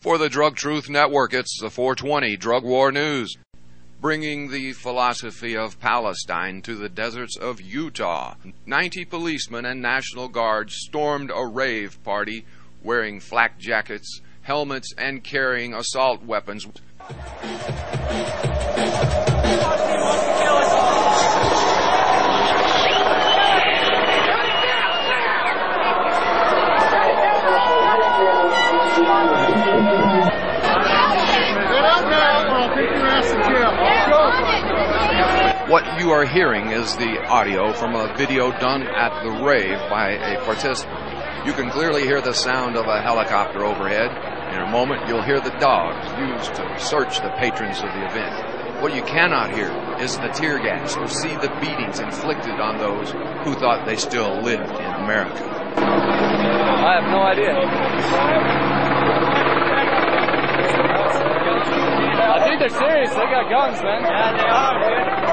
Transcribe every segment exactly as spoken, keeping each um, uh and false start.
For the Drug Truth Network, it's the four twenty Drug War News, bringing the philosophy of Palestine to the deserts of Utah. ninety policemen and National Guards stormed a rave party wearing flak jackets, helmets, and carrying assault weapons. What you are hearing is the audio from a video done at the rave by a participant. You can clearly hear the sound of a helicopter overhead. In a moment, you'll hear the dogs used to search the patrons of the event. What you cannot hear is the tear gas or see the beatings inflicted on those who thought they still lived in America. I have no idea. I think they're serious. They got guns, man. Yeah, they are, dude.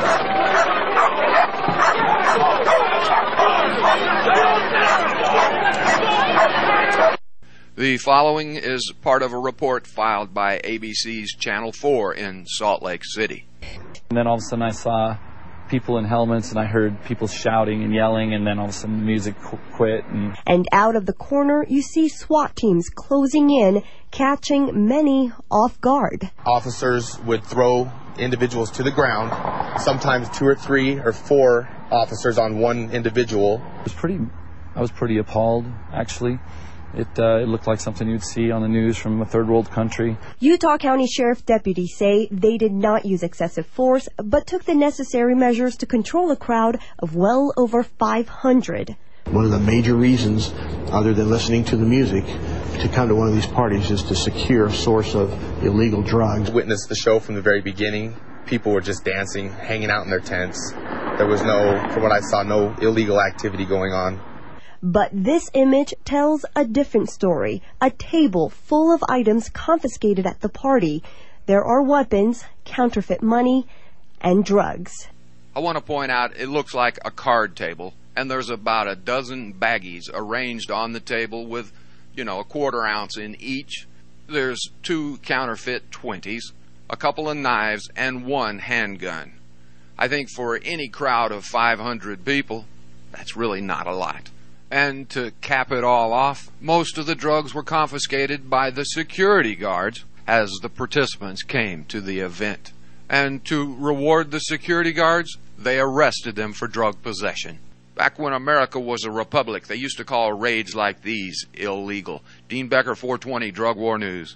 The following is part of a report filed by A B C's Channel four in Salt Lake City. And then all of a sudden I saw people in helmets, and I heard people shouting and yelling, and then all of a sudden the music qu- quit. And... and out of the corner, you see SWAT teams closing in, catching many off guard. Officers would throw individuals to the ground, sometimes two or three or four officers on one individual. It was pretty, I was pretty appalled, actually. It, uh, it looked like something you'd see on the news from a third world country. Utah County Sheriff deputies say they did not use excessive force, but took the necessary measures to control a crowd of well over five hundred. One of the major reasons, other than listening to the music, to come to one of these parties is to secure a source of illegal drugs. Witnessed the show from the very beginning. People were just dancing, hanging out in their tents. There was no, from what I saw, no illegal activity going on. But this image tells a different story. A table full of items confiscated at the party. There are weapons, counterfeit money, and drugs. I want to point out it looks like a card table, and there's about a dozen baggies arranged on the table with, you know, a quarter ounce in each. There's two counterfeit twenties, a couple of knives, and one handgun. I think for any crowd of five hundred people, that's really not a lot. And to cap it all off, most of the drugs were confiscated by the security guards as the participants came to the event. And to reward the security guards, they arrested them for drug possession. Back when America was a republic, they used to call raids like these illegal. Dean Becker, four twenty Drug War News.